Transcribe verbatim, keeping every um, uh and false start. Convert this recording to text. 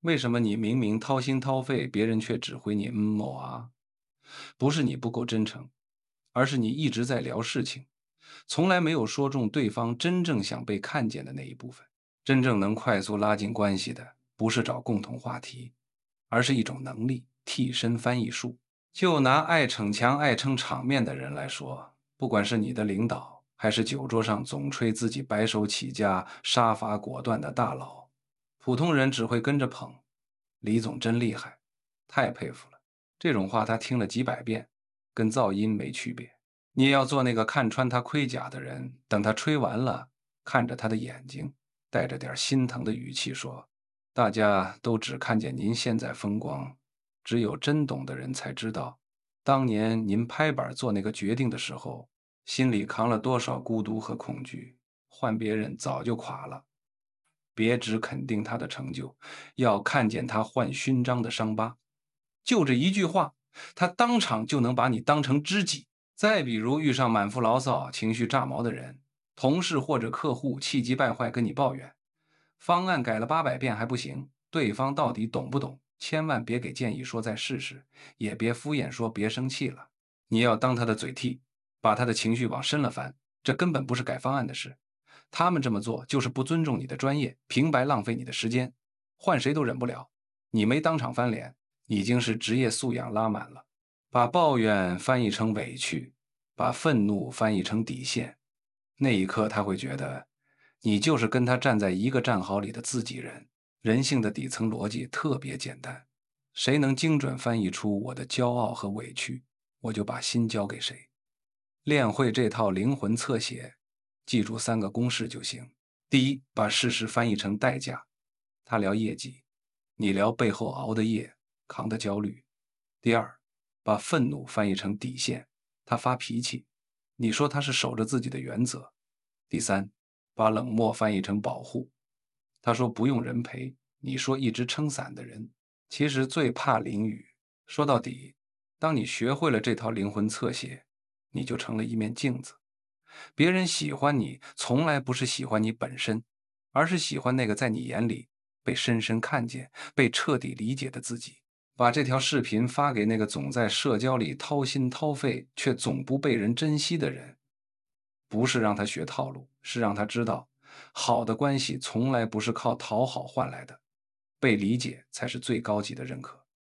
为什么你明明掏心掏肺，别人却只回你嗯某啊？不是你不够真诚，而是你一直在聊事情，从来没有说中对方真正想被看见的那一部分。真正能快速拉近关系的，不是找共同话题，而是一种能力——替身翻译术。就拿爱逞强、爱撑场面的人来说，不管是你的领导，还是酒桌上总吹自己白手起家、杀伐果断的大佬，普通人只会跟着捧。李总真厉害，太佩服了。这种话他听了几百遍，跟噪音没区别。你也要做那个看穿他盔甲的人，等他吹完了，看着他的眼睛，带着点心疼的语气说：大家都只看见您现在风光，只有真懂的人才知道，当年您拍板做那个决定的时候，心里扛了多少孤独和恐惧。换别人早就垮了。别只肯定他的成就，要看见他换勋章的伤疤。就这一句话，他当场就能把你当成知己。再比如遇上满腹牢骚、情绪炸毛的人，同事或者客户气急败坏跟你抱怨，方案改了八百遍还不行，对方到底懂不懂？千万别给建议说再试试，也别敷衍说别生气了。你要当他的嘴替，把他的情绪往深了翻，这根本不是改方案的事。他们这么做就是不尊重你的专业，平白浪费你的时间，换谁都忍不了。你没当场翻脸，已经是职业素养拉满了。把抱怨翻译成委屈，把愤怒翻译成底线，那一刻他会觉得你就是跟他站在一个战壕里的自己人。人性的底层逻辑特别简单，谁能精准翻译出我的骄傲和委屈，我就把心交给谁。练会这套灵魂侧写，记住三个公式就行。第一，把事实翻译成代价，他聊业绩，你聊背后熬的夜，扛的焦虑。第二，把愤怒翻译成底线，他发脾气，你说他是守着自己的原则。第三，把冷漠翻译成保护，他说不用人陪，你说一直撑伞的人，其实最怕淋雨。说到底，当你学会了这套灵魂侧写，你就成了一面镜子。别人喜欢你，从来不是喜欢你本身，而是喜欢那个在你眼里被深深看见、被彻底理解的自己。把这条视频发给那个总在社交里掏心掏肺却总不被人珍惜的人，不是让他学套路，是让他知道，好的关系从来不是靠讨好换来的，被理解才是最高级的认可。